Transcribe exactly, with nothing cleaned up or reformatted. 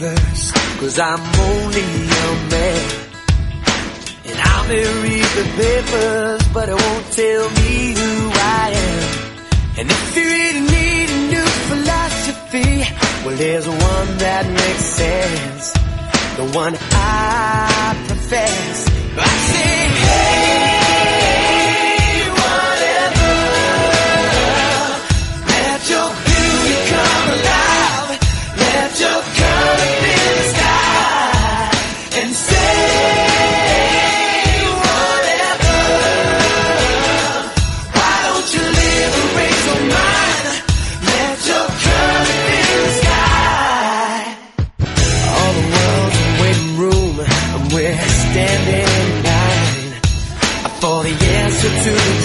first, cause I'm only a man. And I may read the papers, but it won't tell me who I am. And if you really need a new philosophy, well, there's one that makes sense, the one I profess. I say, hey, whatever, let your beauty come alive, let your color fill the sky, and say, we're standing in line for the answer to the